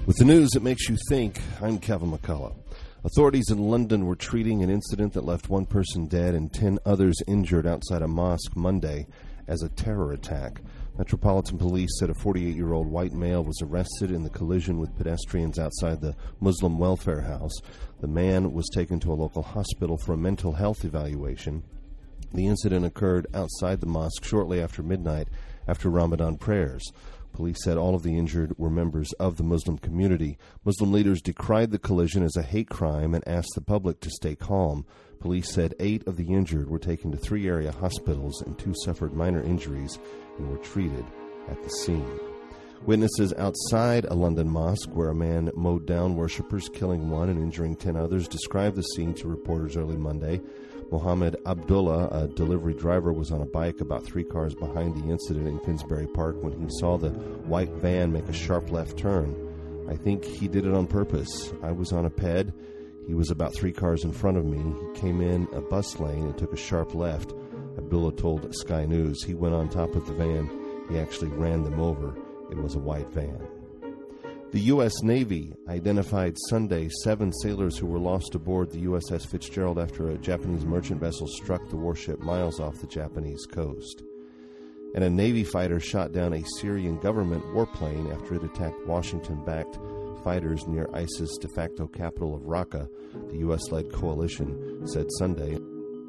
With the news that makes you think, I'm Kevin McCullough. Authorities in London were treating an incident that left one person dead and 10 others injured outside a mosque Monday as a terror attack. Metropolitan Police said a 48-year-old white male was arrested in the collision with pedestrians outside the Muslim Welfare House. The man was taken to a local hospital for a mental health evaluation. The incident occurred outside the mosque shortly after midnight after Ramadan prayers. Police said all of the injured were members of the Muslim community. Muslim leaders decried the collision as a hate crime and asked the public to stay calm. Police said 8 of the injured were taken to 3 area hospitals and 2 suffered minor injuries and were treated at the scene. Witnesses outside a London mosque where a man mowed down worshippers, killing 1 and injuring 10 others, described the scene to reporters early Monday. Mohammed Abdullah, a delivery driver, was on a bike about 3 cars behind the incident in Finsbury Park when he saw the white van make a sharp left turn. I think he did it on purpose. I was on a ped. He was about 3 cars in front of me. He came in a bus lane and took a sharp left. Abdullah told Sky News. He went on top of the van. He actually ran them over. It was a white van. The U.S. Navy identified Sunday 7 sailors who were lost aboard the USS Fitzgerald after a Japanese merchant vessel struck the warship miles off the Japanese coast. And a Navy fighter shot down a Syrian government warplane after it attacked Washington-backed fighters near ISIS de facto capital of Raqqa, the U.S.-led coalition said Sunday.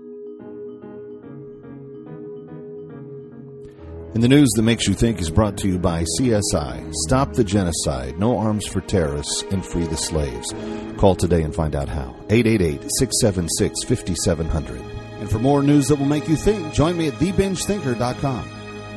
And the news that makes you think is brought to you by CSI. Stop the genocide, no arms for terrorists, and free the slaves. Call today and find out how. 888-676-5700. And for more news that will make you think, join me at TheBingeThinker.com.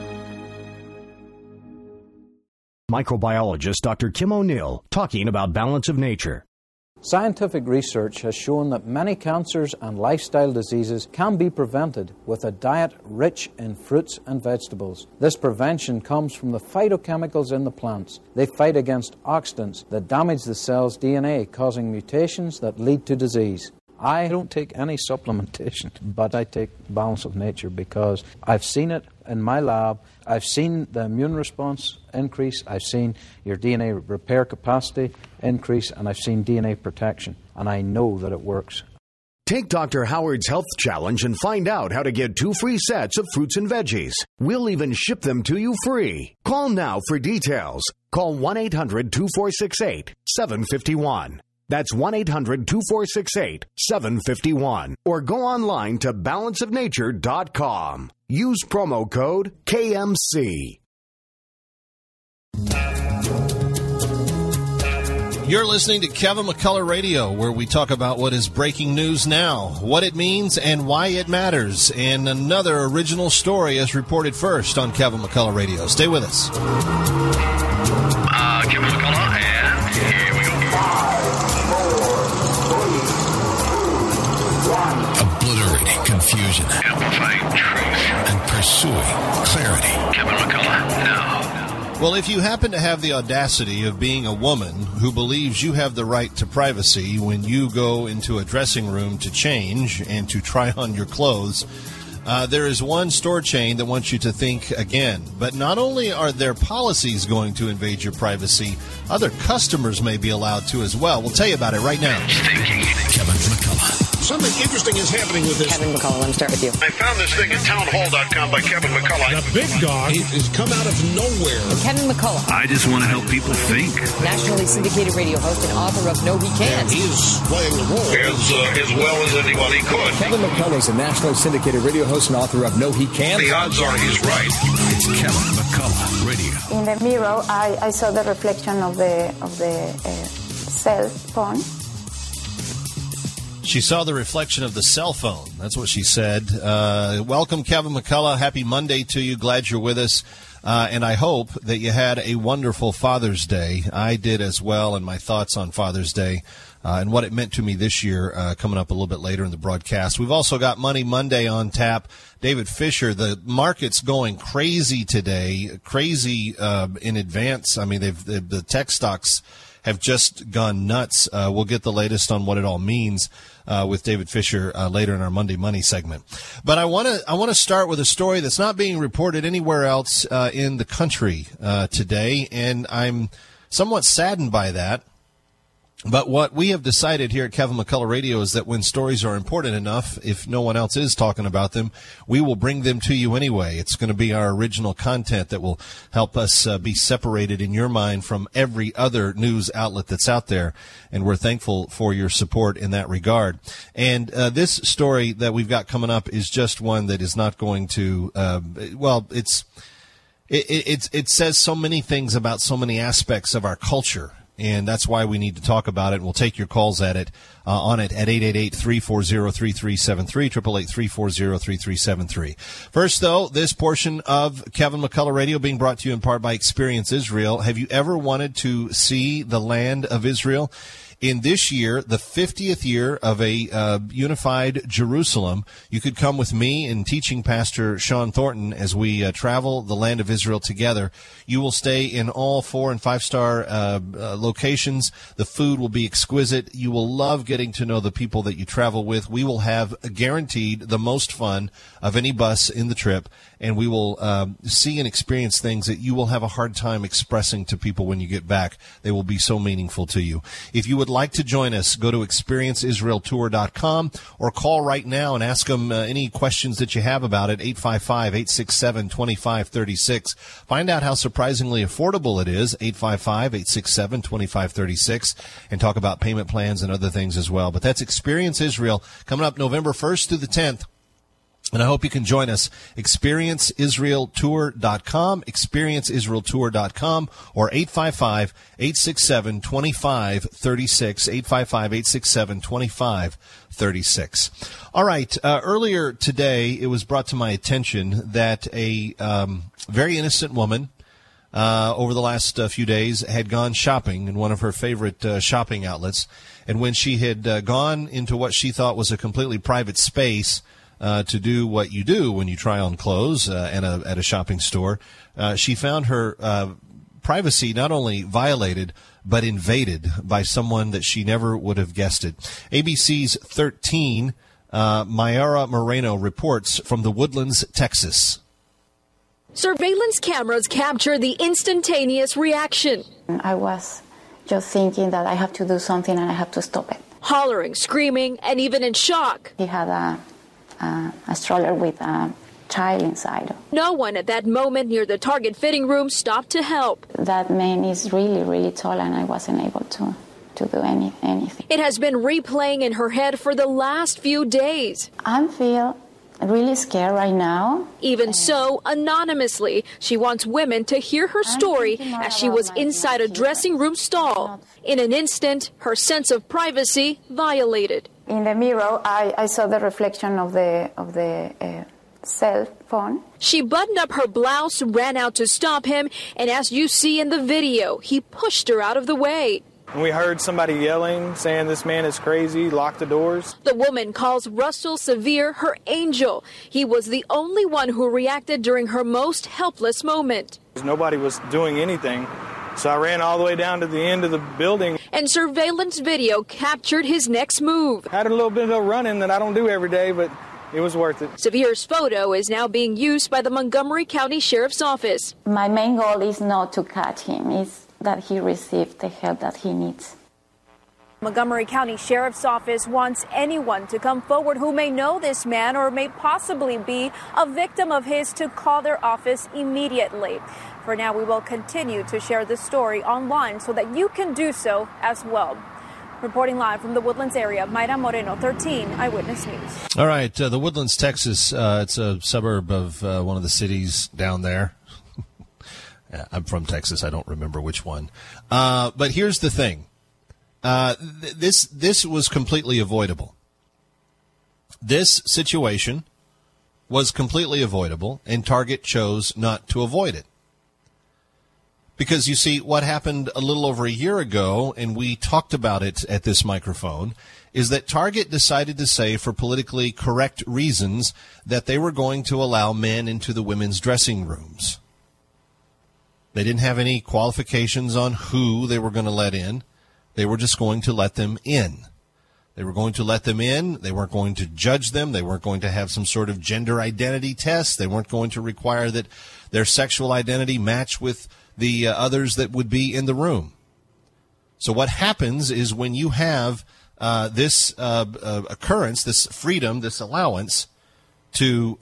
Microbiologist Dr. Kim O'Neill talking about balance of nature. Scientific research has shown that many cancers and lifestyle diseases can be prevented with a diet rich in fruits and vegetables. This prevention comes from the phytochemicals in the plants. They fight against oxidants that damage the cell's DNA, causing mutations that lead to disease. I don't take any supplementation, but I take Balance of Nature because I've seen it in my lab. I've seen the immune response increase. I've seen your DNA repair capacity increase, and I've seen DNA protection. And I know that it works. Take Dr. Howard's Health Challenge and find out how to get 2 free sets of fruits and veggies. We'll even ship them to you free. Call now for details. Call 1-800-2468-751. That's 1-800-2468-751. Or go online to balanceofnature.com. Use promo code KMC. You're listening to Kevin McCullough Radio, where we talk about what is breaking news now, what it means, and why it matters. And another original story is reported first on Kevin McCullough Radio. Stay with us. Kevin McCullough, and here we go. 5, 4, 3, 2, 1. Obliterating confusion. Amplifying truth. And pursuing clarity. Kevin McCullough, now. Well, if you happen to have the audacity of being a woman who believes you have the right to privacy when you go into a dressing room to change and to try on your clothes, there is one store chain that wants you to think again. But not only are their policies going to invade your privacy, other customers may be allowed to as well. We'll tell you about it right now. Kevin McCullough. Something interesting is happening with this. Kevin McCullough, let me start with you. I found this thing at townhall.com by Kevin McCullough. The big dog has come out of nowhere. Kevin McCullough. I just want to help people think. Nationally syndicated radio host and author of No He Can't. And he's playing the role as well as anybody could. Kevin McCullough is a nationally syndicated radio host and author of No He Can't. The odds are he's right. It's Kevin McCullough Radio. In the mirror, I saw the reflection of the cell phone. She saw the reflection of the cell phone. That's what she said. Welcome, Kevin McCullough. Happy Monday to you. Glad you're with us. And I hope that you had a wonderful Father's Day. I did as well, and my thoughts on Father's Day and what it meant to me this year coming up a little bit later in the broadcast. We've also got Money Monday on tap. David Fisher, the market's going crazy today, crazy in advance. I mean, the tech stocks have just gone nuts. We'll get the latest on what it all means with David Fisher later in our Monday Money segment. But I want to start with a story that's not being reported anywhere else in the country today, and I'm somewhat saddened by that. But what we have decided here at Kevin McCullough Radio is that when stories are important enough, if no one else is talking about them, we will bring them to you anyway. It's going to be our original content that will help us be separated in your mind from every other news outlet that's out there. And we're thankful for your support in that regard. And this story that we've got coming up is just one that is not going to, it says so many things about so many aspects of our culture. And that's why we need to talk about it. And we'll take your calls at on it at 888-340-3373, 888-340-3373. First, though, this portion of Kevin McCullough Radio being brought to you in part by Experience Israel. Have you ever wanted to see the land of Israel? In this year, the 50th year of a unified Jerusalem, you could come with me and teaching Pastor Sean Thornton as we travel the land of Israel together. You will stay in all 4- and 5-star locations. The food will be exquisite. You will love getting to know the people that you travel with. We will have guaranteed the most fun of any bus in the trip, and we will see and experience things that you will have a hard time expressing to people when you get back. They will be so meaningful to you. If you would like to join us, go to experienceisraeltour.com or call right now and ask them any questions that you have about it, 855-867-2536. Find out how surprisingly affordable it is, 855-867-2536, and talk about payment plans and other things as well. But that's Experience Israel coming up November 1st through the 10th. And I hope you can join us, experienceisraeltour.com, experienceisraeltour.com, or 855-867-2536, 855-867-2536. All right, earlier today it was brought to my attention that a very innocent woman over the last few days had gone shopping in one of her favorite shopping outlets, and when she had gone into what she thought was a completely private space to do what you do when you try on clothes at a shopping store, she found her privacy not only violated, but invaded by someone that she never would have guessed it. ABC's 13, Mayara Moreno reports from the Woodlands, Texas. Surveillance cameras capture the instantaneous reaction. I was just thinking that I have to do something and I have to stop it. Hollering, screaming, and even in shock. He had a stroller with a child inside. No one at that moment near the Target fitting room stopped to help. That man is really, really tall, and I wasn't able to do anything. It has been replaying in her head for the last few days. I feel really scared right now. Even so, anonymously, she wants women to hear her story as she was inside a dressing room stall. In an instant, her sense of privacy violated. In the mirror, I saw the reflection of the cell phone. She buttoned up her blouse, ran out to stop him, and as you see in the video, he pushed her out of the way. We heard somebody yelling, saying this man is crazy, lock the doors. The woman calls Russell Severe her angel. He was the only one who reacted during her most helpless moment. Nobody was doing anything. So I ran all the way down to the end of the building. And surveillance video captured his next move. Had a little bit of running that I don't do every day, but it was worth it. Severe's photo is now being used by the Montgomery County Sheriff's Office. My main goal is not to catch him, it's that he received the help that he needs. Montgomery County Sheriff's Office wants anyone to come forward who may know this man or may possibly be a victim of his to call their office immediately. For now, we will continue to share this story online so that you can do so as well. Reporting live from the Woodlands area, Mayra Moreno, 13 Eyewitness News. All right, the Woodlands, Texas, it's a suburb of one of the cities down there. I'm from Texas. I don't remember which one. But here's the thing. This was completely avoidable. This situation was completely avoidable, and Target chose not to avoid it. Because, you see, what happened a little over a year ago, and we talked about it at this microphone, is that Target decided to say, for politically correct reasons, that they were going to allow men into the women's dressing rooms. They didn't have any qualifications on who they were going to let in. They were just going to let them in. They were going to let them in. They weren't going to judge them. They weren't going to have some sort of gender identity test. They weren't going to require that their sexual identity match with the others that would be in the room. So what happens is when you have this occurrence, this freedom, this allowance to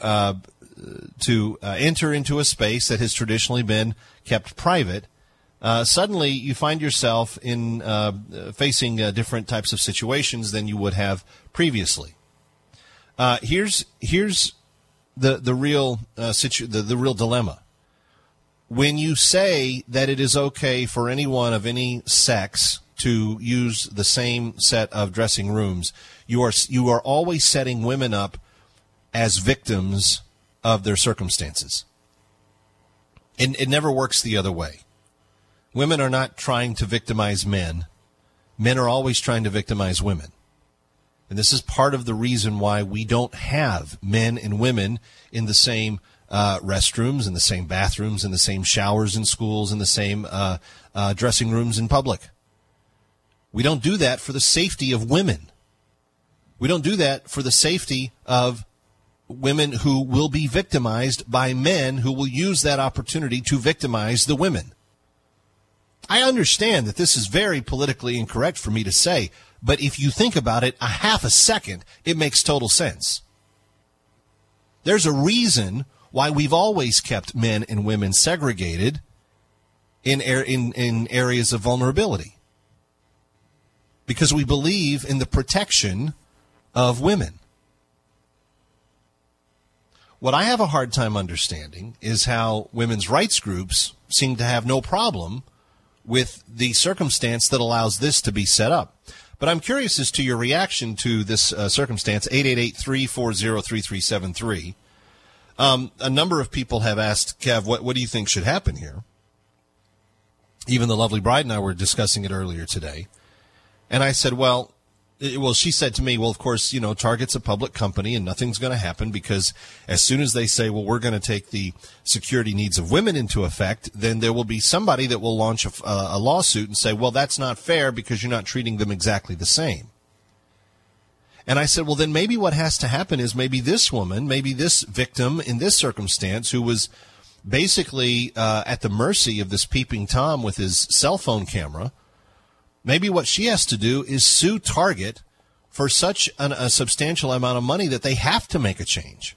enter into a space that has traditionally been kept private, suddenly you find yourself in facing different types of situations than you would have previously. Here's the real the real dilemma. When you say that it is okay for anyone of any sex to use the same set of dressing rooms, you are always setting women up as victims of their circumstances. And it never works the other way. Women are not trying to victimize men. Men are always trying to victimize women. And this is part of the reason why we don't have men and women in the same restrooms, in the same bathrooms, in the same showers in schools, in the same dressing rooms in public. We don't do that for the safety of women. We don't do that for the safety of women who will be victimized by men who will use that opportunity to victimize the women. I understand that this is very politically incorrect for me to say, but if you think about it a half a second, it makes total sense. There's a reason why we've always kept men and women segregated in areas of vulnerability. Because we believe in the protection of women. What I have a hard time understanding is how women's rights groups seem to have no problem with the circumstance that allows this to be set up. But I'm curious as to your reaction to this circumstance, 888-340-3373. A number of people have asked, Kev, what do you think should happen here? Even the lovely bride and I were discussing it earlier today. And I said, well, she said to me, well, of course, Target's a public company and nothing's going to happen because as soon as they say, well, we're going to take the security needs of women into effect, then there will be somebody that will launch a lawsuit and say, well, that's not fair because you're not treating them exactly the same. And I said, well, then maybe what has to happen is maybe this woman, maybe this victim in this circumstance who was basically at the mercy of this peeping Tom with his cell phone camera, maybe what she has to do is sue Target for such a substantial amount of money that they have to make a change.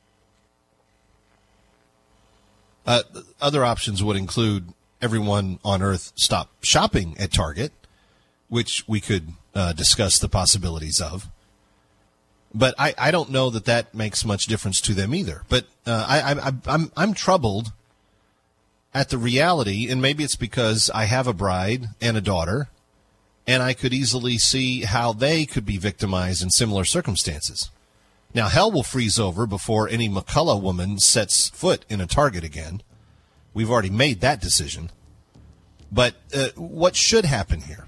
Other options would include everyone on Earth stop shopping at Target, which we could discuss the possibilities of. But I don't know that makes much difference to them either. But I'm troubled at the reality, and maybe it's because I have a bride and a daughter, and I could easily see how they could be victimized in similar circumstances. Now, hell will freeze over before any McCullough woman sets foot in a Target again. We've already made that decision. But what should happen here?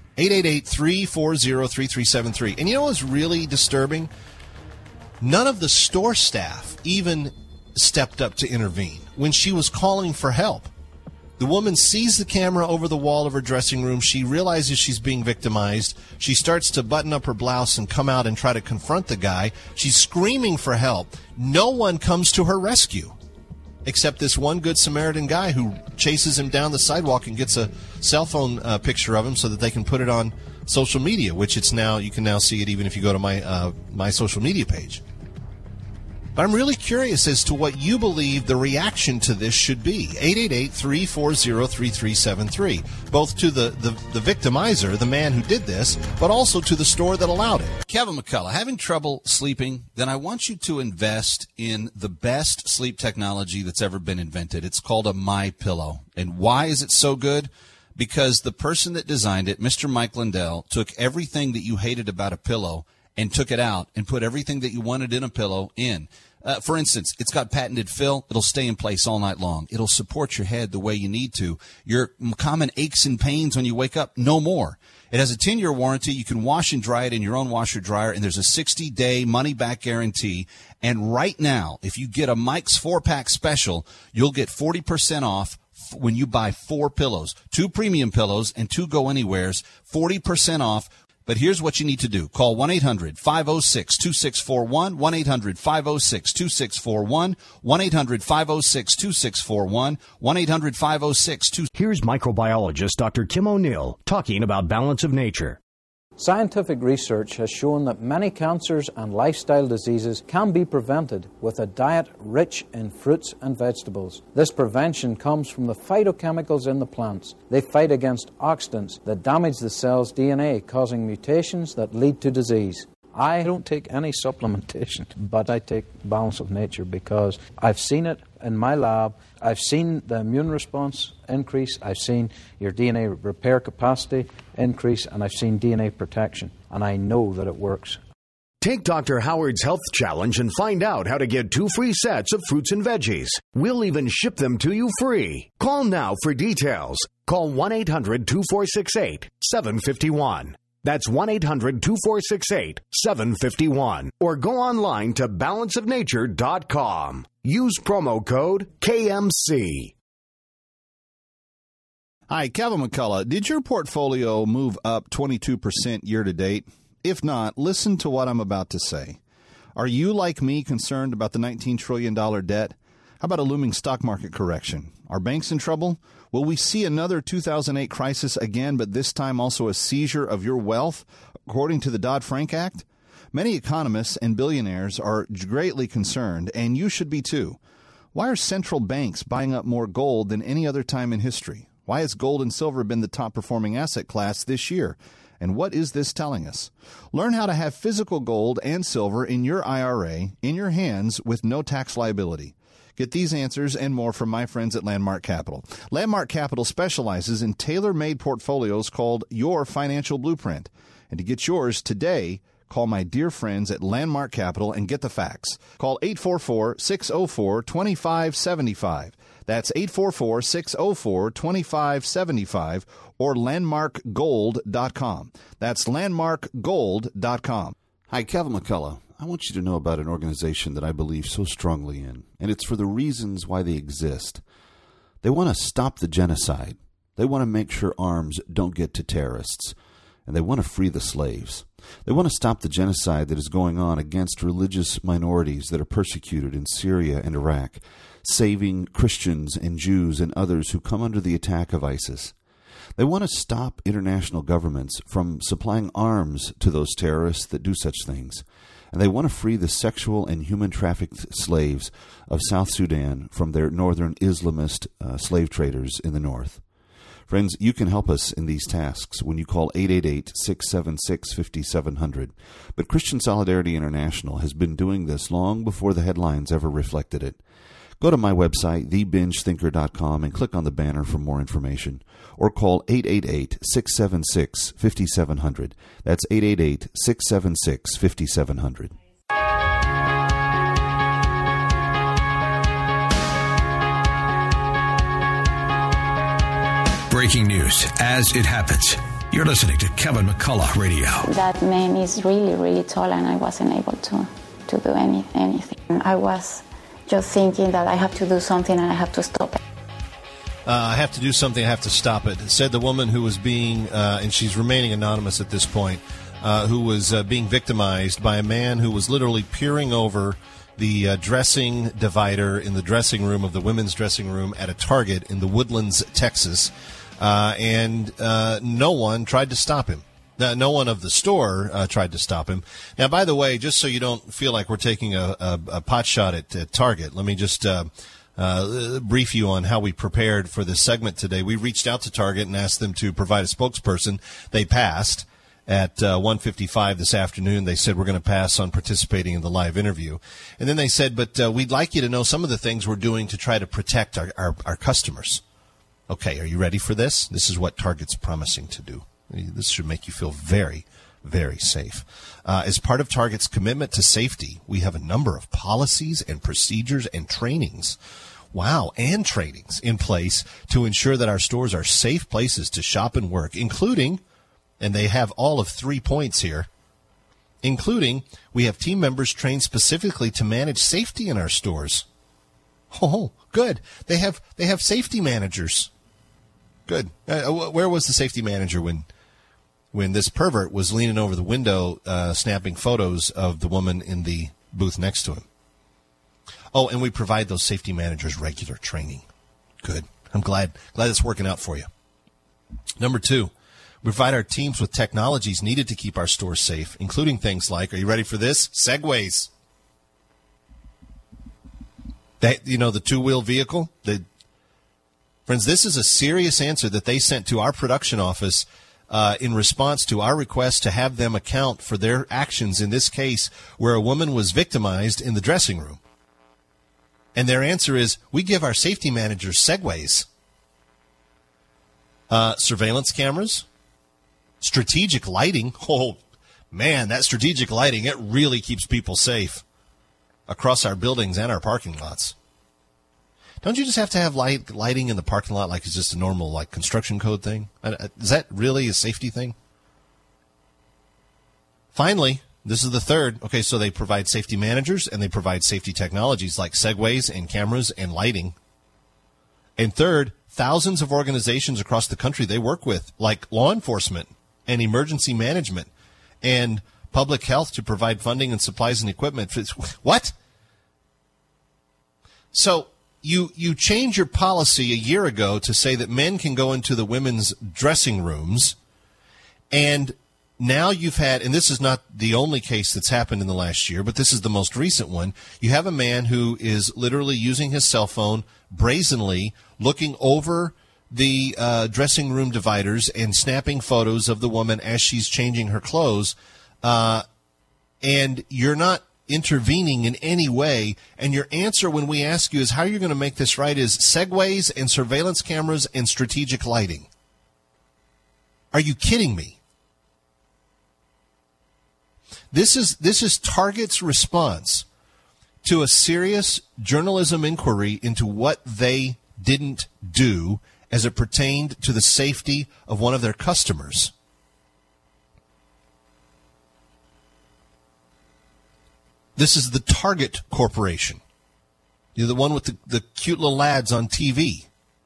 888-340-3373. And you know what's really disturbing? None of the store staff even stepped up to intervene when she was calling for help. The woman sees the camera over the wall of her dressing room. She realizes she's being victimized. She starts to button up her blouse and come out and try to confront the guy. She's screaming for help. No one comes to her rescue except this one Good Samaritan guy who chases him down the sidewalk and gets a cell phone picture of him so that they can put it on social media, which it's now, you can now see it even if you go to my social media page. But I'm really curious as to what you believe the reaction to this should be. 888-340-3373, both to the victimizer, the man who did this, but also to the store that allowed it. Kevin McCullough, having trouble sleeping? Then I want you to invest in the best sleep technology that's ever been invented. It's called a MyPillow. And why is it so good? Because the person that designed it, Mr. Mike Lindell, took everything that you hated about a pillow and took it out and put everything that you wanted in a pillow in. For instance, it's got patented fill. It'll stay in place all night long. It'll support your head the way you need to. Your common aches and pains when you wake up, no more. It has a 10-year warranty. You can wash and dry it in your own washer dryer, and there's a 60-day money-back guarantee. And right now, if you get a Mike's 4-pack special, you'll get 40% off when you buy 4 pillows, 2 premium pillows and 2 go-anywheres, 40% off. But here's what you need to do. Call 1-800-506-2641, 1-800-506-2641, 1-800-506-2641, 1-800-506-2641. Here's microbiologist Dr. Kim O'Neill talking about balance of nature. Scientific research has shown that many cancers and lifestyle diseases can be prevented with a diet rich in fruits and vegetables. This prevention comes from the phytochemicals in the plants. They fight against oxidants that damage the cell's DNA, causing mutations that lead to disease. I don't take any supplementation, but I take Balance of Nature because I've seen it in my lab. I've seen the immune response increase. I've seen your DNA repair capacity increase, and I've seen DNA protection. And I know that it works. Take Dr. Howard's Health Challenge and find out how to get 2 free sets of fruits and veggies. We'll even ship them to you free. Call now for details. Call 1-800-2468-751. That's 1-800-2468-751. Or go online to balanceofnature.com. Use promo code KMC. Hi, Kevin McCullough. Did your portfolio move up 22% year to date? If not, listen to what I'm about to say. Are you, like me, concerned about the $19 trillion debt? How about a looming stock market correction? Are banks in trouble? Will we see another 2008 crisis again, but this time also a seizure of your wealth, according to the Dodd-Frank Act? Many economists and billionaires are greatly concerned, and you should be too. Why are central banks buying up more gold than any other time in history? Why has gold and silver been the top-performing asset class this year? And what is this telling us? Learn how to have physical gold and silver in your IRA, in your hands, with no tax liability. Get these answers and more from my friends at Landmark Capital. Landmark Capital specializes in tailor-made portfolios called Your Financial Blueprint. And to get yours today, call my dear friends at Landmark Capital and get the facts. Call 844-604-2575. That's 844-604-2575 or landmarkgold.com. That's landmarkgold.com. Hi, Kevin McCullough. I want you to know about an organization that I believe so strongly in, and it's for the reasons why they exist. They want to stop the genocide. They want to make sure arms don't get to terrorists, and they want to free the slaves. They want to stop the genocide that is going on against religious minorities that are persecuted in Syria and Iraq, saving Christians and Jews and others who come under the attack of ISIS. They want to stop international governments from supplying arms to those terrorists that do such things. And they want to free the sexual and human trafficked slaves of South Sudan from their northern Islamist slave traders in the north. Friends, you can help us in these tasks when you call 888-676-5700. But Christian Solidarity International has been doing this long before the headlines ever reflected it. Go to my website, thebenchthinker.com, and click on the banner for more information. Or call 888-676-5700. That's 888-676-5700. Breaking news as it happens. You're listening to Kevin McCullough Radio. That man is really, really tall, and I wasn't able to do anything. I was just thinking that I have to do something and I have to stop it. I have to do something, I have to stop it, said the woman who was being, and she's remaining anonymous at this point, who was being victimized by a man who was literally peering over the dressing divider in the dressing room of the women's dressing room at a Target in the Woodlands, Texas, and no one tried to stop him. No one of the store tried to stop him. Now, by the way, just so you don't feel like we're taking a pot shot at Target, let me just brief you on how we prepared for this segment today. We reached out to Target and asked them to provide a spokesperson. They passed at 1:55 this afternoon. They said, we're going to pass on participating in the live interview. And then they said, but we'd like you to know some of the things we're doing to try to protect our customers. Okay, are you ready for this? This is what Target's promising to do. This should make you feel very, very safe. As part of Target's commitment to safety, we have a number of policies and procedures and trainings. Wow, and trainings in place to ensure that our stores are safe places to shop and work, including, and they have all of 3 points here, including we have team members trained specifically to manage safety in our stores. Oh, good. They have safety managers. Good. Where was the safety manager when when this pervert was leaning over the window snapping photos of the woman in the booth next to him. Oh, and we provide those safety managers regular training. Good. I'm glad it's working out for you. Number 2, we provide our teams with technologies needed to keep our stores safe, including things like, are you ready for this? Segways. The 2-wheel vehicle. Friends, this is a serious answer that they sent to our production office in response to our request to have them account for their actions in this case where a woman was victimized in the dressing room. And their answer is, we give our safety managers Segways. Surveillance cameras, strategic lighting. Oh, man, that strategic lighting, it really keeps people safe across our buildings and our parking lots. Don't you just have to have lighting in the parking lot like it's just a normal like construction code thing? Is that really a safety thing? Finally, this is the third. Okay, so they provide safety managers and they provide safety technologies like Segways and cameras and lighting. And third, thousands of organizations across the country they work with, like law enforcement and emergency management and public health to provide funding and supplies and equipment. What? So you change your policy a year ago to say that men can go into the women's dressing rooms, and now you've had, and this is not the only case that's happened in the last year, but this is the most recent one. You have a man who is literally using his cell phone brazenly, looking over the dressing room dividers and snapping photos of the woman as she's changing her clothes, and you're not intervening in any way, and your answer when we ask you is how you're going to make this right is Segways and surveillance cameras and strategic lighting. Are you kidding me? This is Target's response to a serious journalism inquiry into what they didn't do as it pertained to the safety of one of their customers. This is the Target Corporation. You're the one with the cute little ads on TV.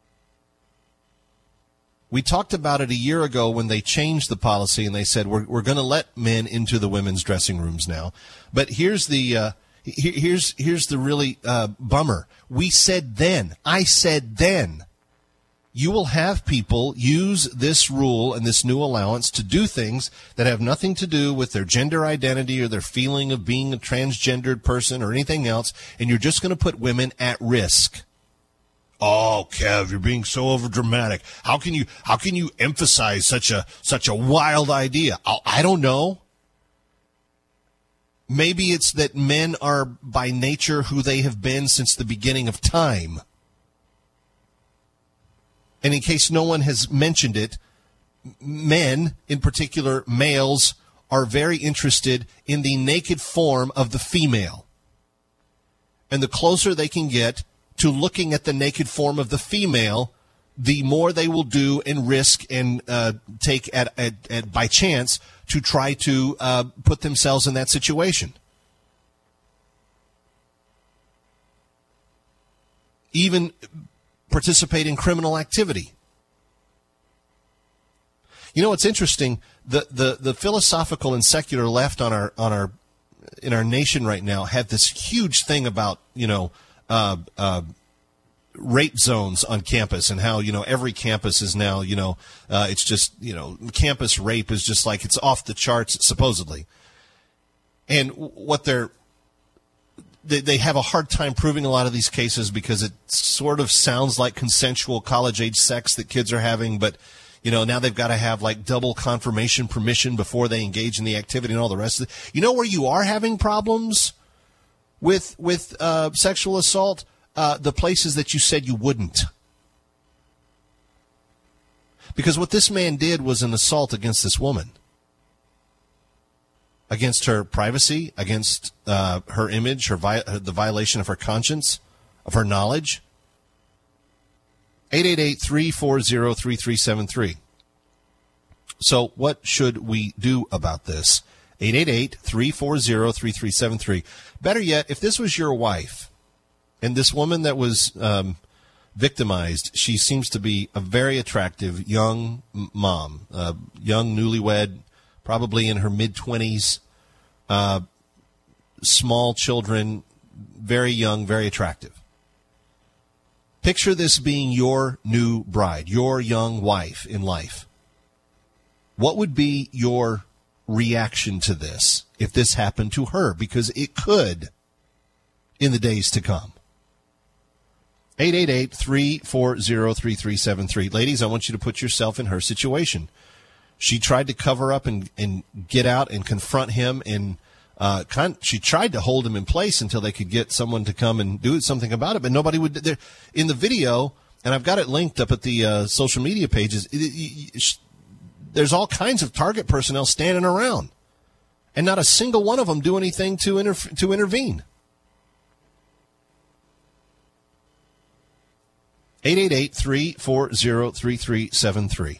We talked about it a year ago when they changed the policy and they said we're going to let men into the women's dressing rooms now. But here's the really bummer. We said then, I said then, you will have people use this rule and this new allowance to do things that have nothing to do with their gender identity or their feeling of being a transgendered person or anything else, and you're just going to put women at risk. Oh, Kev, you're being so overdramatic. How can you emphasize such a wild idea? I don't know. Maybe it's that men are by nature who they have been since the beginning of time. And in case no one has mentioned it, men, in particular males, are very interested in the naked form of the female. And the closer they can get to looking at the naked form of the female, the more they will do and risk and take at by chance to try to put themselves in that situation. Even participate in criminal activity. You know what's interesting? The philosophical and secular left in our nation right now have this huge thing about rape zones on campus and how every campus is now it's just campus rape is just like it's off the charts supposedly, and what they have a hard time proving a lot of these cases because it sort of sounds like consensual college-age sex that kids are having, but, now they've got to have, like, double confirmation permission before they engage in the activity and all the rest of it. You know where you are having problems with sexual assault? The places that you said you wouldn't. Because what this man did was an assault against this woman. Against her privacy, against her image, the violation of her conscience, of her knowledge. 888-340-3373. So what should we do about this? 888-340-3373. Better yet, if this was your wife, and this woman that was victimized. She seems to be a very attractive young mom, young newlywed, probably in her mid-20s, small children, very young, very attractive. Picture this being your new bride, your young wife in life. What would be your reaction to this if this happened to her? Because it could in the days to come. 888-340-3373. Ladies, I want you to put yourself in her situation. She tried to cover up and get out and confront him, and she tried to hold him in place until they could get someone to come and do something about it, but nobody would. In the video, and I've got it linked up at the social media pages, there's all kinds of Target personnel standing around, and not a single one of them do anything to intervene. 888-340-3373.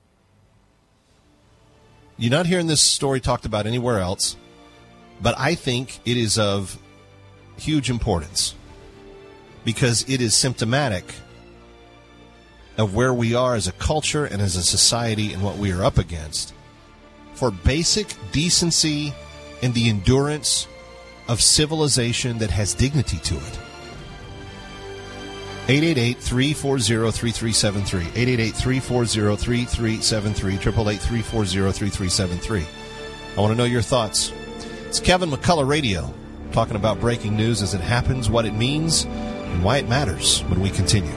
You're not hearing this story talked about anywhere else, but I think it is of huge importance because it is symptomatic of where we are as a culture and as a society and what we are up against for basic decency and the endurance of civilization that has dignity to it. 888-340-3373. 888-340-3373. 888-340-3373. I want to know your thoughts. It's Kevin McCullough Radio, talking about breaking news as it happens, what it means, and why it matters when we continue.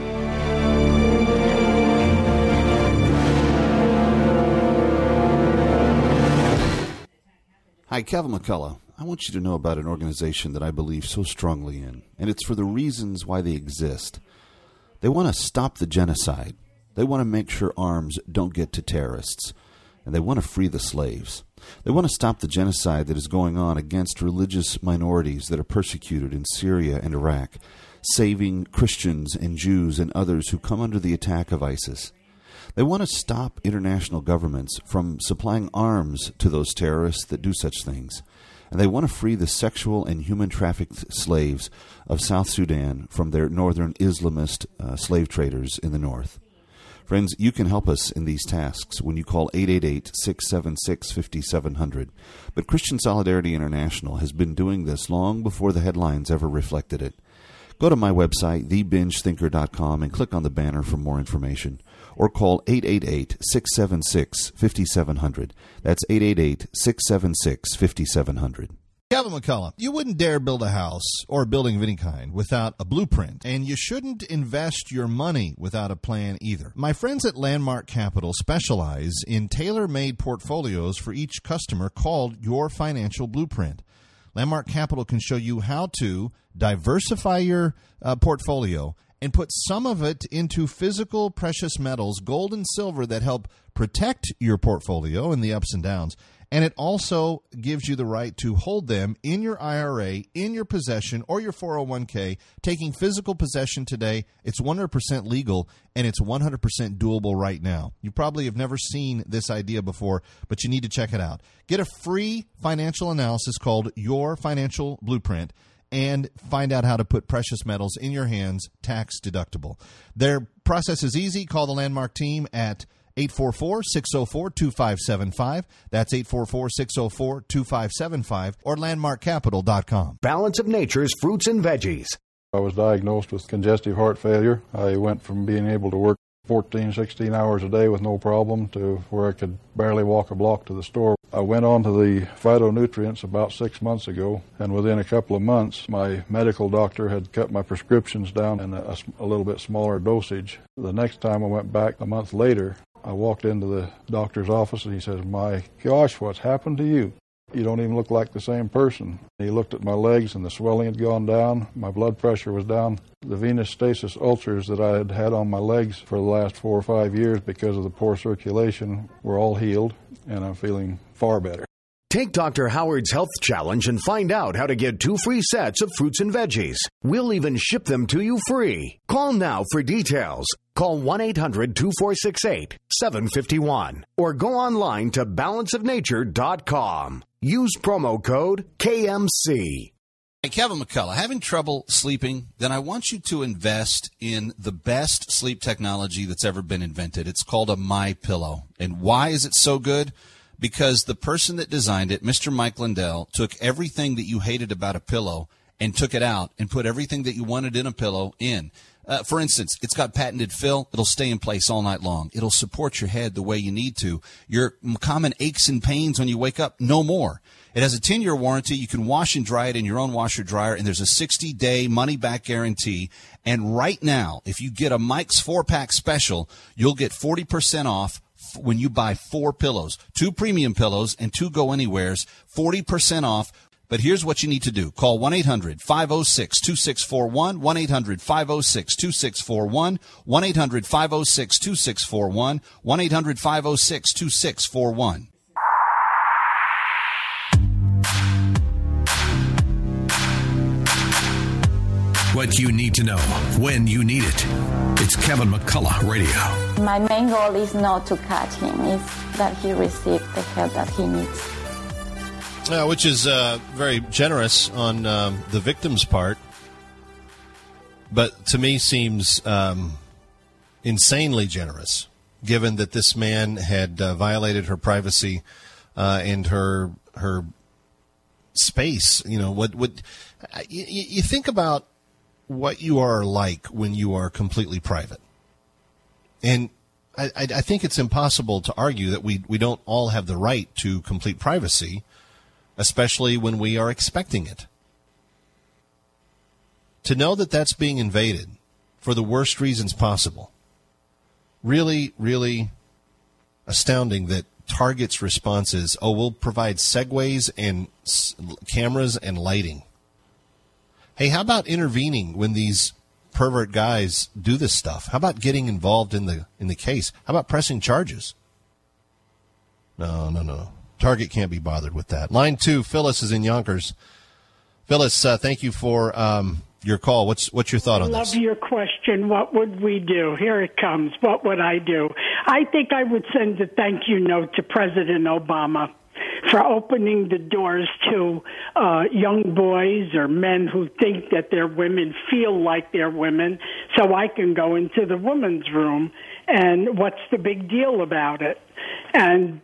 Hi, Kevin McCullough. I want you to know about an organization that I believe so strongly in, and it's for the reasons why they exist. They want to stop the genocide. They want to make sure arms don't get to terrorists, and they want to free the slaves. They want to stop the genocide that is going on against religious minorities that are persecuted in Syria and Iraq, saving Christians and Jews and others who come under the attack of ISIS. They want to stop international governments from supplying arms to those terrorists that do such things. And they want to free the sexual and human trafficked slaves of South Sudan from their northern Islamist slave traders in the north. Friends, you can help us in these tasks when you call 888-676-5700. But Christian Solidarity International has been doing this long before the headlines ever reflected it. Go to my website, thebenchthinker.com, and click on the banner for more information. Or call 888-676-5700. That's 888-676-5700. Kevin McCullough, you wouldn't dare build a house or a building of any kind without a blueprint, and you shouldn't invest your money without a plan either. My friends at Landmark Capital specialize in tailor-made portfolios for each customer called Your Financial Blueprint. Landmark Capital can show you how to diversify your portfolio and put some of it into physical precious metals, gold and silver, that help protect your portfolio in the ups and downs. And it also gives you the right to hold them in your IRA, in your possession, or your 401k. Taking physical possession today, it's 100% legal, and it's 100% doable right now. You probably have never seen this idea before, but you need to check it out. Get a free financial analysis called Your Financial Blueprint, and find out how to put precious metals in your hands tax deductible. Their process is easy. Call the Landmark team at 844-604-2575. That's 844-604-2575 or landmarkcapital.com. Balance of Nature's fruits and veggies. I was diagnosed with congestive heart failure. I went from being able to work 14, 16 hours a day with no problem to where I could barely walk a block to the store. I went on to the phytonutrients about 6 months ago, and within a couple of months, my medical doctor had cut my prescriptions down in a little bit smaller dosage. The next time I went back a month later, I walked into the doctor's office and he says, "My gosh, what's happened to you? You don't even look like the same person." He looked at my legs and the swelling had gone down. My blood pressure was down. The venous stasis ulcers that I had had on my legs for the last 4 or 5 years because of the poor circulation were all healed, and I'm feeling far better. Take Dr. Howard's Health Challenge and find out how to get 2 free sets of fruits and veggies. We'll even ship them to you free. Call now for details. Call 1-800-2468-751 or go online to balanceofnature.com. Use promo code KMC. Hey, Kevin McCullough, having trouble sleeping? Then I want you to invest in the best sleep technology that's ever been invented. It's called a MyPillow. And why is it so good? Because the person that designed it, Mr. Mike Lindell, took everything that you hated about a pillow and took it out and put everything that you wanted in a pillow in. For instance, it's got patented fill. It'll stay in place all night long. It'll support your head the way you need to. Your common aches and pains when you wake up, no more. It has a 10-year warranty. You can wash and dry it in your own washer dryer, and there's a 60-day money-back guarantee. And right now, if you get a Mike's 4-pack special, you'll get 40% off when you buy 4 pillows, 2 premium pillows and 2 go-anywheres, 40% off. But here's what you need to do. Call 1-800-506-2641, 1-800-506-2641, 1-800-506-2641, 1-800-506-2641. What you need to know when you need it. It's Kevin McCullough Radio. My main goal is not to catch him, is that he receives the help that he needs. Which is very generous on the victim's part, but to me seems insanely generous, given that this man had violated her privacy and her space. You know, what you think about what you are like when you are completely private, and I think it's impossible to argue that we don't all have the right to complete privacy, especially when we are expecting it. To know that that's being invaded for the worst reasons possible, really, really astounding that Target's response is, oh, we'll provide segways and cameras and lighting. Hey, how about intervening when these pervert guys do this stuff? How about getting involved in the case? How about pressing charges? No. Target can't be bothered with that. Line 2, Phyllis is in Yonkers. Phyllis, thank you for your call. What's your thought on this? I love your question. What would we do? Here it comes. What would I do? I think I would send a thank you note to President Obama for opening the doors to young boys or men who think that they're women, feel like they're women, so I can go into the women's room. And what's the big deal about it? And,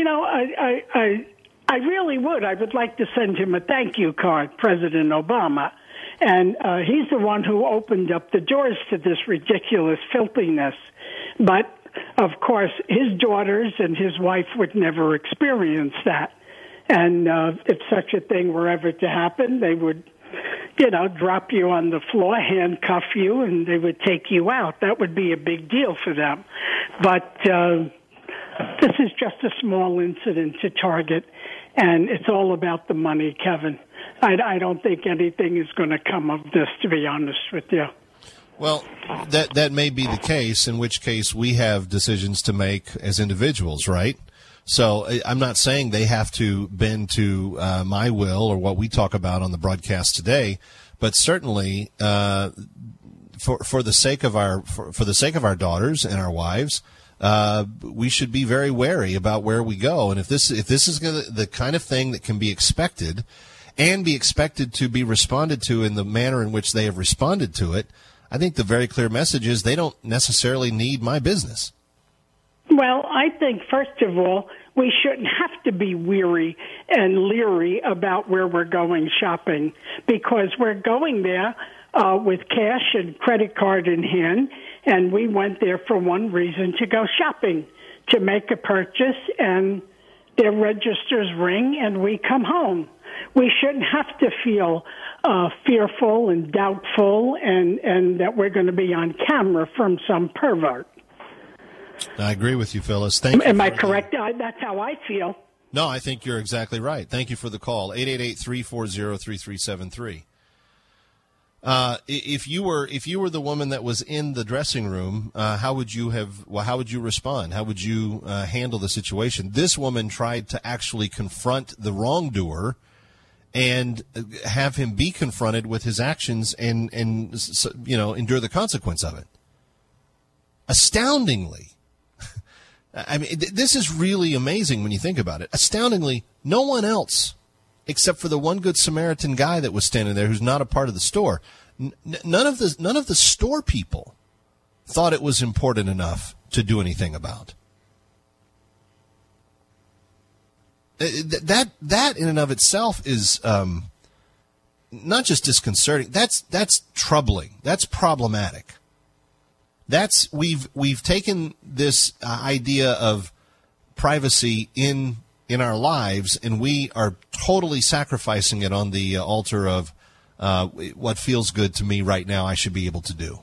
I really would. I would like to send him a thank you card, President Obama. And he's the one who opened up the doors to this ridiculous filthiness. But, of course, his daughters and his wife would never experience that. And if such a thing were ever to happen, they would, drop you on the floor, handcuff you, and they would take you out. That would be a big deal for them. But this is just a small incident to Target, and it's all about the money, Kevin. I don't think anything is going to come of this, to be honest with you. Well, that may be the case, in which case we have decisions to make as individuals, right? So I'm not saying they have to bend to my will or what we talk about on the broadcast today, but certainly for the sake of our daughters and our wives, we should be very wary about where we go. And if this is the kind of thing that can be expected and be expected to be responded to in the manner in which they have responded to it, I think the very clear message is they don't necessarily need my business. Well, I think, first of all, we shouldn't have to be weary and leery about where we're going shopping, because we're going there with cash and credit card in hand, and we went there for one reason, to go shopping, to make a purchase, and their registers ring and we come home. We shouldn't have to feel fearful and doubtful and that we're going to be on camera from some pervert. I agree with you, Phyllis. Thank you. Am I correct? That's how I feel. No, I think you're exactly right. Thank you for the call. 888-340-3373. If you were the woman that was in the dressing room, how would you respond? How would you handle the situation? This woman tried to actually confront the wrongdoer and have him be confronted with his actions and endure the consequence of it. Astoundingly. I mean, this is really amazing when you think about it. Astoundingly, no one else except for the one Good Samaritan guy that was standing there who's not a part of the store. None of the store people thought it was important enough to do anything about. That in and of itself is not just disconcerting. That's troubling. That's problematic. We've taken this idea of privacy in our lives, and we are totally sacrificing it on the altar of what feels good to me right now I should be able to do.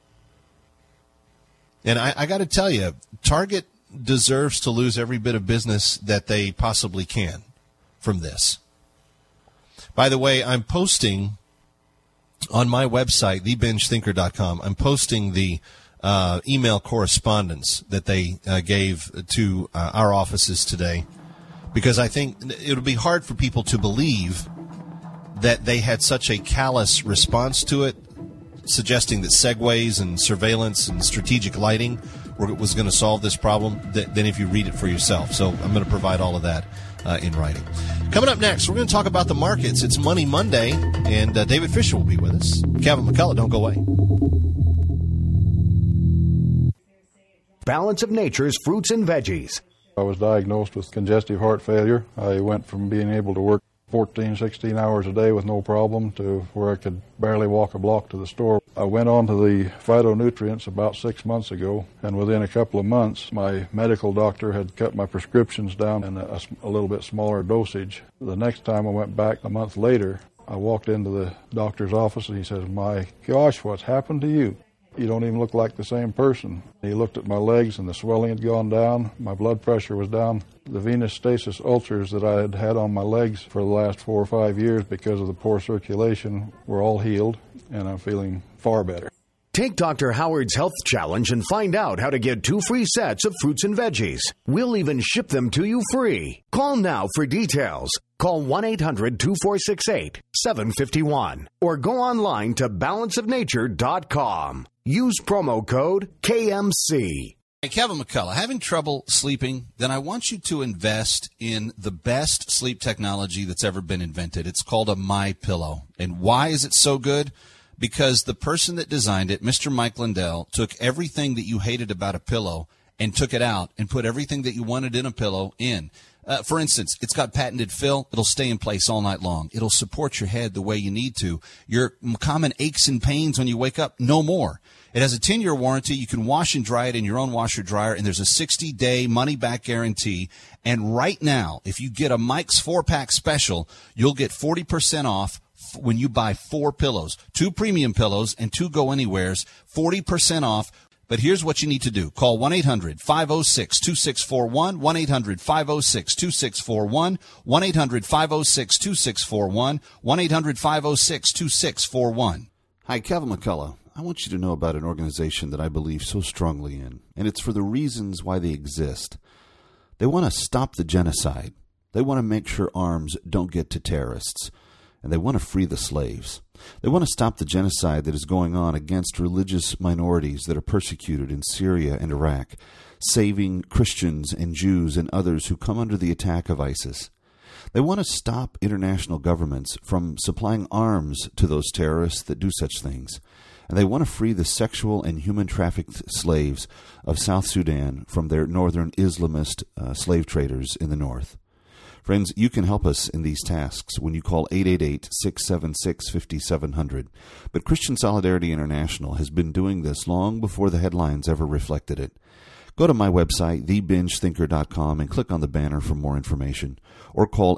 And I got to tell you, Target deserves to lose every bit of business that they possibly can from this. By the way, I'm posting on my website, thebenchthinker.com, I'm posting the email correspondence that they gave to our offices today, because I think it would be hard for people to believe that they had such a callous response to it, suggesting that segways and surveillance and strategic lighting was going to solve this problem, than if you read it for yourself. So I'm going to provide all of that in writing. Coming up next, we're going to talk about the markets. It's Money Monday, and David Fisher will be with us. Kevin McCullough, don't go away. Balance of Nature's fruits and veggies. I was diagnosed with congestive heart failure. I went from being able to work 14, 16 hours a day with no problem to where I could barely walk a block to the store. I went on to the phytonutrients about 6 months ago, and within a couple of months, my medical doctor had cut my prescriptions down in a little bit smaller dosage. The next time I went back a month later, I walked into the doctor's office and he says, "My gosh, what's happened to you? You don't even look like the same person." He looked at my legs and the swelling had gone down. My blood pressure was down. The venous stasis ulcers that I had had on my legs for the last 4 or 5 years because of the poor circulation were all healed, and I'm feeling far better. Take Dr. Howard's Health Challenge and find out how to get 2 free sets of fruits and veggies. We'll even ship them to you free. Call now for details. Call 1-800-2468-751 or go online to balanceofnature.com. Use promo code KMC. Hey, Kevin McCullough, having trouble sleeping? Then I want you to invest in the best sleep technology that's ever been invented. It's called a MyPillow. And why is it so good? Because the person that designed it, Mr. Mike Lindell, took everything that you hated about a pillow and took it out and put everything that you wanted in a pillow in. For instance, it's got patented fill. It'll stay in place all night long. It'll support your head the way you need to. Your common aches and pains when you wake up, no more. It has a 10-year warranty. You can wash and dry it in your own washer dryer, and there's a 60-day money-back guarantee. And right now, if you get a Mike's 4-pack special, you'll get 40% off when you buy 4 pillows, 2 premium pillows and 2 go-anywheres, 40% off. But here's what you need to do. Call 1-800-506-2641, 1-800-506-2641, 1-800-506-2641, 1-800-506-2641. Hi, Kevin McCullough. I want you to know about an organization that I believe so strongly in, and it's for the reasons why they exist. They want to stop the genocide. They want to make sure arms don't get to terrorists, and they want to free the slaves. They want to stop the genocide that is going on against religious minorities that are persecuted in Syria and Iraq, saving Christians and Jews and others who come under the attack of ISIS. They want to stop international governments from supplying arms to those terrorists that do such things. And they want to free the sexual and human trafficked slaves of South Sudan from their northern Islamist slave traders in the north. Friends, you can help us in these tasks when you call 888-676-5700. But Christian Solidarity International has been doing this long before the headlines ever reflected it. Go to my website, thebenchthinker.com, and click on the banner for more information. Or call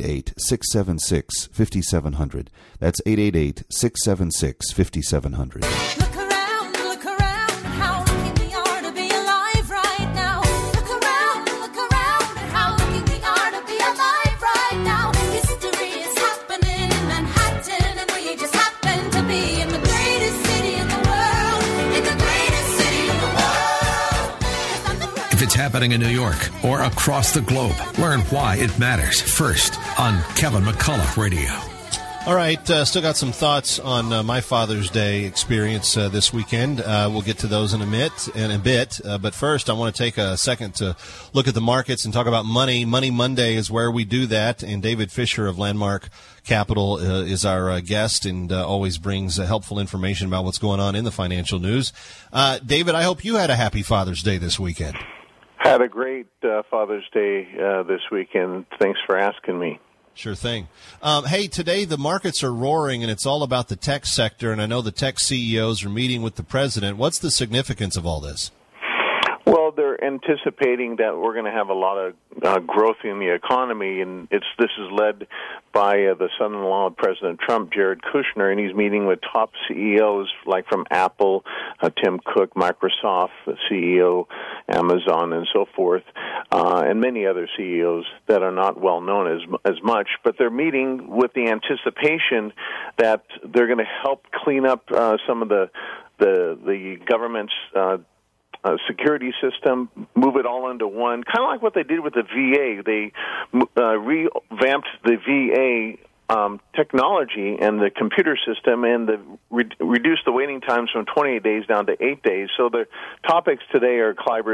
888-676-5700. That's 888-676-5700. Look around, how lucky we are to be alive right now. Look around, how lucky we are to be alive right now. History is happening in Manhattan, and we just happen to be in the greatest city in the world. In the greatest city in the world. If it's happening in New York or across the globe, learn why it matters first on Kevin McCullough Radio. All right, still got some thoughts on my Father's Day experience this weekend. We'll get to those in a bit. But first, I want to take a second to look at the markets and talk about money. Money Monday is where we do that, and David Fisher of Landmark Capital is our guest and always brings helpful information about what's going on in the financial news. David, I hope you had a happy Father's Day this weekend. Had a great Father's Day this weekend. Thanks for asking me. Sure thing. Hey, today the markets are roaring, and it's all about the tech sector, and I know the tech CEOs are meeting with the president. What's the significance of all this? Well, they're anticipating that we're going to have a lot of growth in the economy, and this is led by the son-in-law of President Trump, Jared Kushner, and he's meeting with top CEOs like from Apple, Tim Cook, Microsoft, the CEO, Amazon, and so forth, and many other CEOs that are not well known as much, but they're meeting with the anticipation that they're going to help clean up some of the government's security system, move it all into one, kind of like what they did with the VA. They revamped the VA technology and the computer system and reduced the waiting times from 28 days down to 8 days. So the topics today are cloud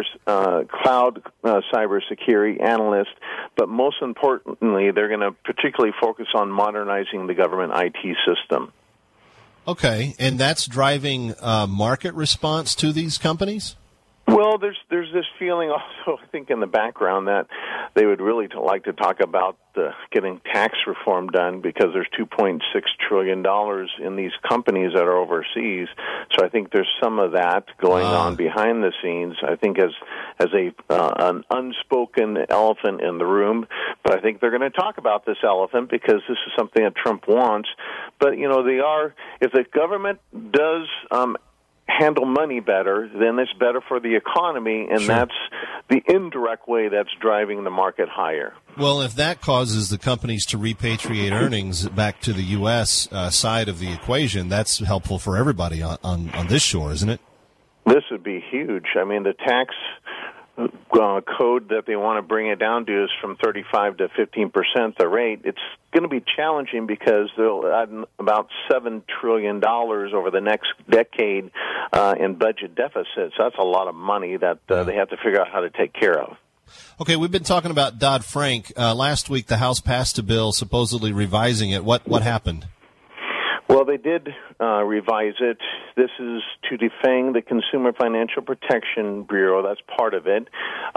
cybersecurity analyst, but most importantly, they're going to particularly focus on modernizing the government IT system. Okay, and that's driving market response to these companies? Well, there's this feeling also, I think, in the background that they would really like to talk about getting tax reform done because there's $2.6 trillion in these companies that are overseas. So I think there's some of that going on behind the scenes. I think as an unspoken elephant in the room, but I think they're going to talk about this elephant because this is something that Trump wants. But, if the government does handle money better, then it's better for the economy, and that's the indirect way that's driving the market higher. Well, if that causes the companies to repatriate earnings back to the U.S. Side of the equation, that's helpful for everybody on this shore, isn't it? This would be huge. I mean, the tax code that they want to bring it down to is from 35 to 15%, the rate. It's going to be challenging because they'll add about $7 trillion over the next decade in budget deficits. That's a lot of money that they have to figure out how to take care of. Okay, we've been talking about Dodd-Frank. Last week, the House passed a bill supposedly revising it. What happened? Well, they did revise it. This is to defang the Consumer Financial Protection Bureau. That's part of it.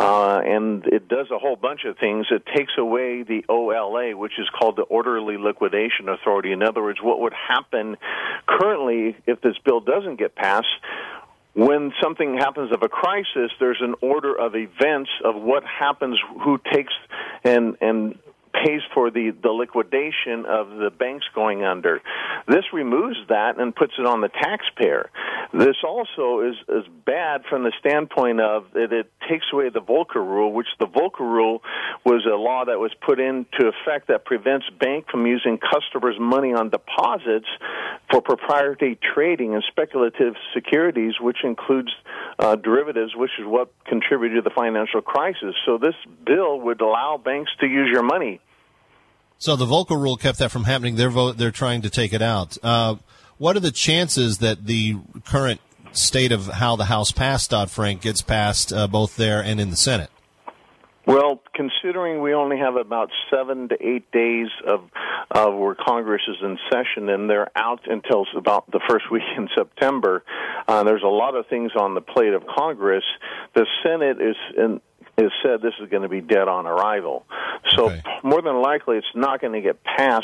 And it does a whole bunch of things. It takes away the OLA, which is called the Orderly Liquidation Authority. In other words, what would happen currently if this bill doesn't get passed? When something happens of a crisis, there's an order of events of what happens, who takes and pays for the liquidation of the banks going under. This removes that and puts it on the taxpayer. This also is bad from the standpoint of that it takes away the Volcker Rule, which the Volcker Rule was a law that was put into effect that prevents banks from using customers' money on deposits for proprietary trading and speculative securities, which includes derivatives, which is what contributed to the financial crisis. So this bill would allow banks to use your money. So the Volcker Rule kept that from happening. They're trying to take it out. What are the chances that the current state of how the House passed Dodd-Frank gets passed both there and in the Senate? Well, considering we only have about 7 to 8 days of where Congress is in session, and they're out until about the first week in September, there's a lot of things on the plate of Congress. The Senate has said this is going to be dead on arrival. So more than likely it's not going to get passed,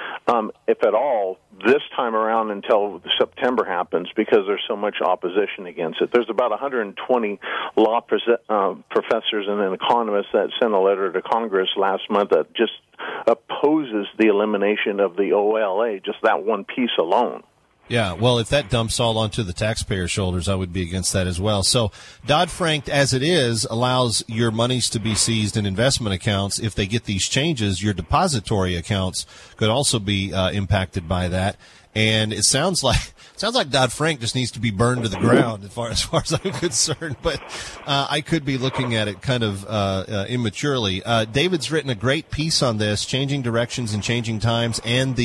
if at all, this time around until September happens because there's so much opposition against it. There's about 120 law professors and economists that sent a letter to Congress last month that just opposes the elimination of the OLA, just that one piece alone. Yeah, well, if that dumps all onto the taxpayers' shoulders, I would be against that as well. So Dodd-Frank, as it is, allows your monies to be seized in investment accounts. If they get these changes, your depository accounts could also be impacted by that. And it sounds like Dodd-Frank just needs to be burned to the ground as far as I'm concerned. But I could be looking at it kind of immaturely. David's written a great piece on this, Changing Directions and Changing Times, and the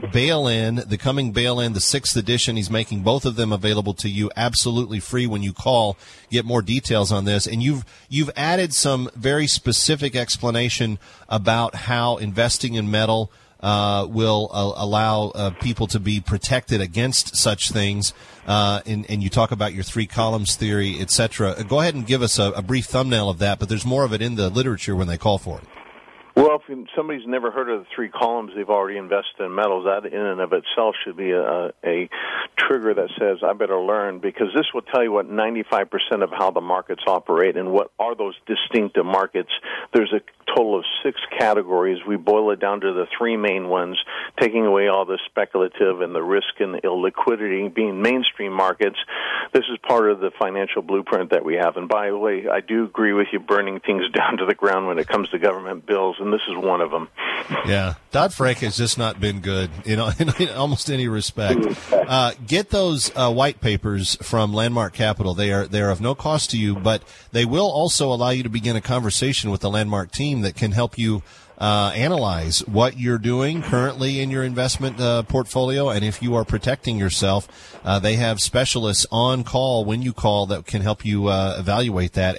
bail-in, the coming bail-in, the 6th edition. He's making both of them available to you absolutely free when you call. Get more details on this. And you've added some very specific explanation about how investing in metal will allow people to be protected against such things. And you talk about your 3 columns theory, etc. Go ahead and give us a brief thumbnail of that, but there's more of it in the literature when they call for it. Well, if somebody's never heard of the 3 columns, they've already invested in metals. That in and of itself should be a trigger that says, I better learn, because this will tell you what 95% of how the markets operate and what are those distinctive markets. There's a total of 6 categories. We boil it down to the 3 main ones, taking away all the speculative and the risk and illiquidity being mainstream markets. This is part of the financial blueprint that we have. And by the way, I do agree with you burning things down to the ground when it comes to government bills, and this is one of them. Yeah, Dodd-Frank has just not been good, in almost any respect. Get those white papers from Landmark Capital. They are of no cost to you, but they will also allow you to begin a conversation with the Landmark team that can help you analyze what you're doing currently in your investment portfolio, and if you are protecting yourself. They have specialists on call when you call that can help you evaluate that.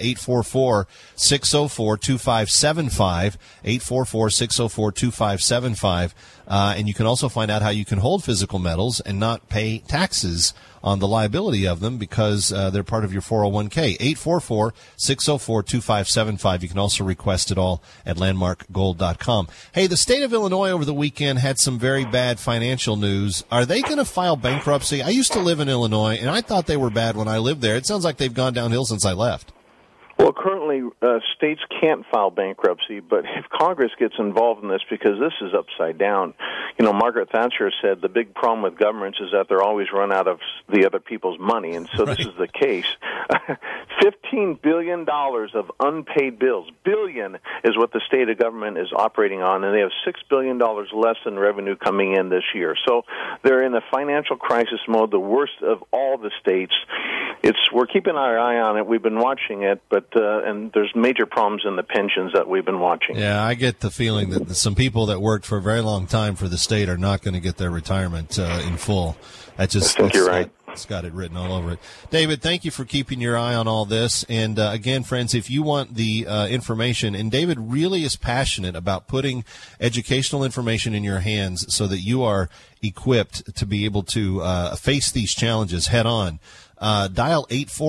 844-604-2575, 844-604-2575. And you can also find out how you can hold physical metals and not pay taxes on the liability of them because they're part of your 401k. 844-604-2575. You can also request it all at landmarkgold.com. Hey, the state of Illinois over the weekend had some very bad financial news. Are they going to file bankruptcy? I used to live in Illinois, and I thought they were bad when I lived there. It sounds like they've gone downhill since I left. Well, currently, states can't file bankruptcy, but if Congress gets involved in this, because this is upside down, Margaret Thatcher said the big problem with governments is that they're always run out of the other people's money, and so This is the case. $15 billion of unpaid bills. Billion is what the state of government is operating on, and they have $6 billion less in revenue coming in this year. So they're in a financial crisis mode, the worst of all the states. We're keeping our eye on it. We've been watching it, but and there's major problems in the pensions that we've been watching. Yeah, I get the feeling that some people that worked for a very long time for the state are not going to get their retirement in full. I think you're right. It's got it written all over it. David, thank you for keeping your eye on all this. And again, friends, if you want the information, and David really is passionate about putting educational information in your hands so that you are equipped to be able to face these challenges head on. Dial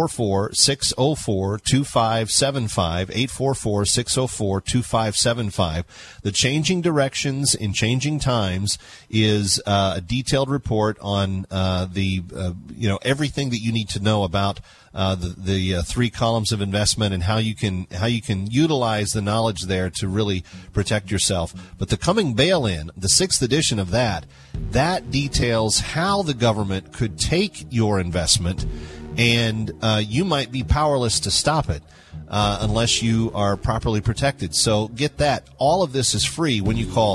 844-604-2575, 844-604-2575. The Changing Directions in Changing Times is a detailed report on everything that you need to know about the 3 columns of investment and how you can utilize the knowledge there to really protect yourself. But the coming bail-in, the 6th edition of that details how the government could take your investment, and you might be powerless to stop it unless you are properly protected. So get that. All of this is free when you call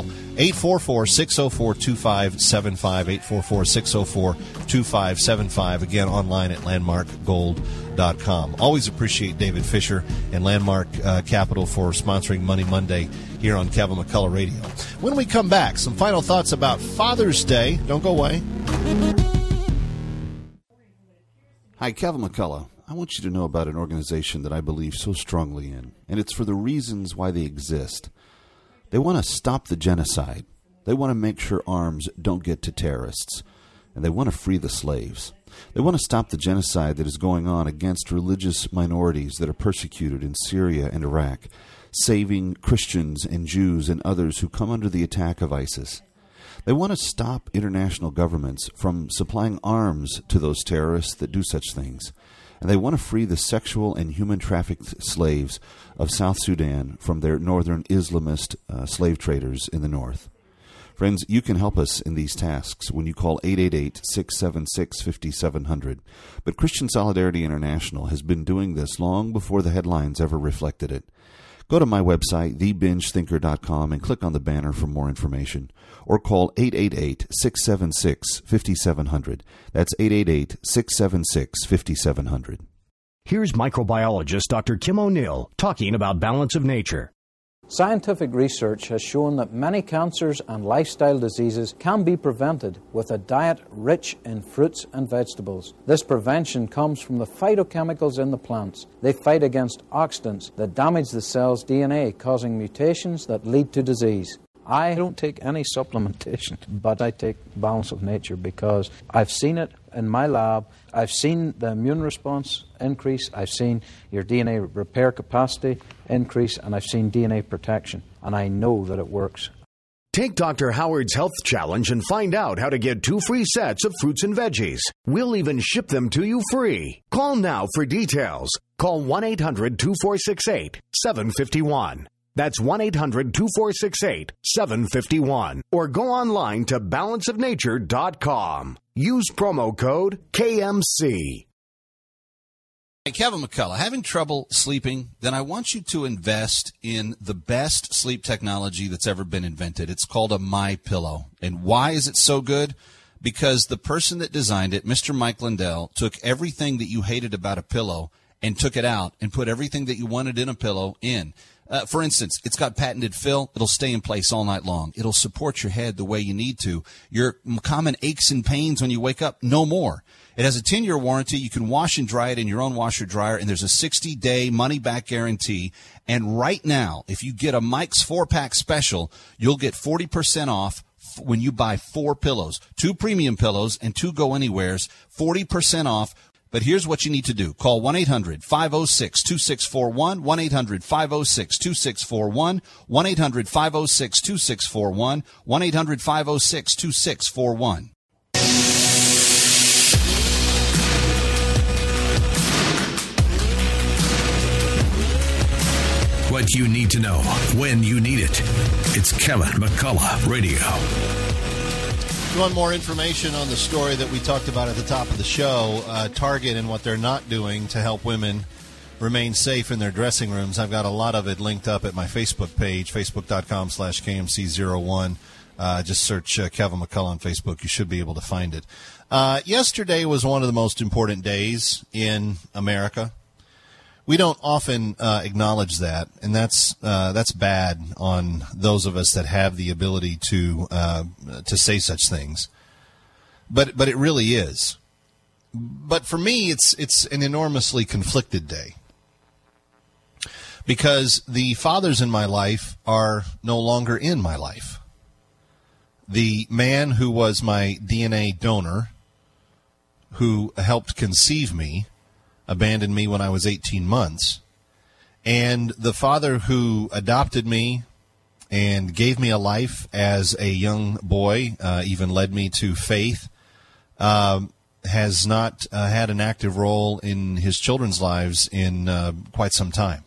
844-604-2575, 844-604-2575, again online at landmarkgold.com. Always appreciate David Fisher and Landmark Capital for sponsoring Money Monday here on Kevin McCullough Radio. When we come back, some final thoughts about Father's Day. Don't go away. Hi, Kevin McCullough. I want you to know about an organization that I believe so strongly in, and it's for the reasons why they exist. They want to stop the genocide. They want to make sure arms don't get to terrorists, and they want to free the slaves. They want to stop the genocide that is going on against religious minorities that are persecuted in Syria and Iraq, saving Christians and Jews and others who come under the attack of ISIS. They want to stop international governments from supplying arms to those terrorists that do such things. And they want to free the sexual and human trafficked slaves of South Sudan from their northern Islamist slave traders in the north. Friends, you can help us in these tasks when you call 888-676-5700. But Christian Solidarity International has been doing this long before the headlines ever reflected it. Go to my website, thebenchthinker.com, and click on the banner for more information. Or call 888-676-5700. That's 888-676-5700. Here's microbiologist Dr. Kim O'Neill talking about balance of nature. Scientific research has shown that many cancers and lifestyle diseases can be prevented with a diet rich in fruits and vegetables. This prevention comes from the phytochemicals in the plants. They fight against oxidants that damage the cell's DNA, causing mutations that lead to disease. I don't take any supplementation, but I take Balance of Nature because I've seen it in my lab. I've seen the immune response increase. I've seen your DNA repair capacity increase, and I've seen DNA protection. And I know that it works. Take Dr. Howard's Health Challenge and find out how to get 2 free sets of fruits and veggies. We'll even ship them to you free. Call now for details. Call 1-800-2468-751. That's 1-800-2468-751. Or go online to balanceofnature.com. Use promo code KMC. Hey, Kevin McCullough, having trouble sleeping? Then I want you to invest in the best sleep technology that's ever been invented. It's called a MyPillow. And why is it so good? Because the person that designed it, Mr. Mike Lindell, took everything that you hated about a pillow and took it out and put everything that you wanted in a pillow in. For instance, it's got patented fill. It'll stay in place all night long. It'll support your head the way you need to. Your common aches and pains when you wake up, no more. It has a 10-year warranty. You can wash and dry it in your own washer dryer, and there's a 60-day money-back guarantee. And right now, if you get a Mike's 4-pack special, you'll get 40% off when you buy 4 pillows, 2 premium pillows and 2 go-anywheres, 40% off. But here's what you need to do. Call 1-800-506-2641, 1-800-506-2641, 1-800-506-2641, 1-800-506-2641. What you need to know when you need it. It's Kevin McCullough Radio. If you want more information on the story that we talked about at the top of the show, Target and what they're not doing to help women remain safe in their dressing rooms, I've got a lot of it linked up at my Facebook page, facebook.com/KMC01. Just search Kevin McCullough on Facebook. You should be able to find it. Yesterday was one of the most important days in America. We don't often acknowledge that, and that's bad on those of us that have the ability to say such things. But it really is. But for me, it's an enormously conflicted day because the fathers in my life are no longer in my life. The man who was my DNA donor, who helped conceive me, abandoned me when I was 18 months. And the father who adopted me and gave me a life as a young boy, even led me to faith, has not had an active role in his children's lives in quite some time.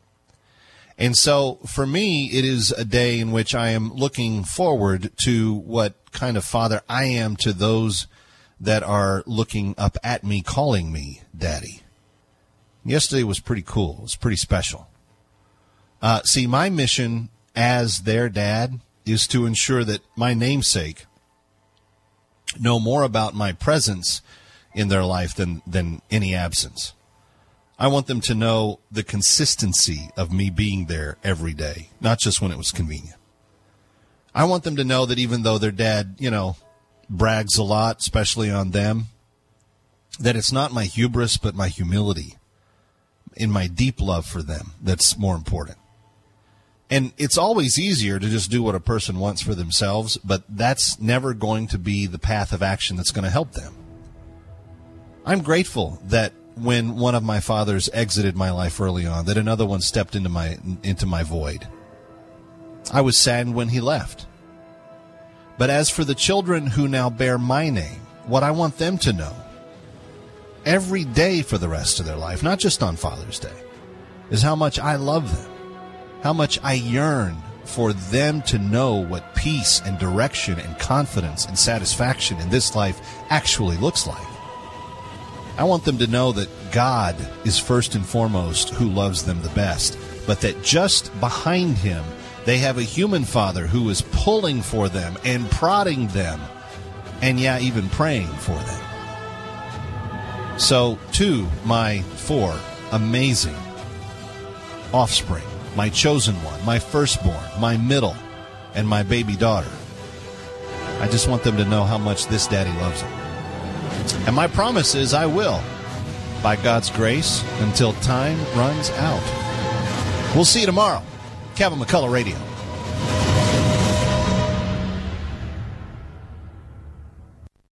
And so for me, it is a day in which I am looking forward to what kind of father I am to those that are looking up at me, calling me Daddy. Yesterday was pretty cool. It was pretty special. See, my mission as their dad is to ensure that my namesake know more about my presence in their life than any absence. I want them to know the consistency of me being there every day, not just when it was convenient. I want them to know that even though their dad, brags a lot, especially on them, that it's not my hubris, but my humility in my deep love for them that's more important. And it's always easier to just do what a person wants for themselves, but that's never going to be the path of action that's going to help them. I'm grateful that when one of my fathers exited my life early on, that another one stepped into my void. I was saddened when he left. But as for the children who now bear my name, what I want them to know every day for the rest of their life, not just on Father's Day, is how much I love them, how much I yearn for them to know what peace and direction and confidence and satisfaction in this life actually looks like. I want them to know that God is first and foremost who loves them the best, but that just behind him, they have a human father who is pulling for them and prodding them, and even praying for them. So, to my 4 amazing offspring, my chosen one, my firstborn, my middle, and my baby daughter. I just want them to know how much this daddy loves them. And my promise is I will, by God's grace, until time runs out. We'll see you tomorrow. Kevin McCullough Radio.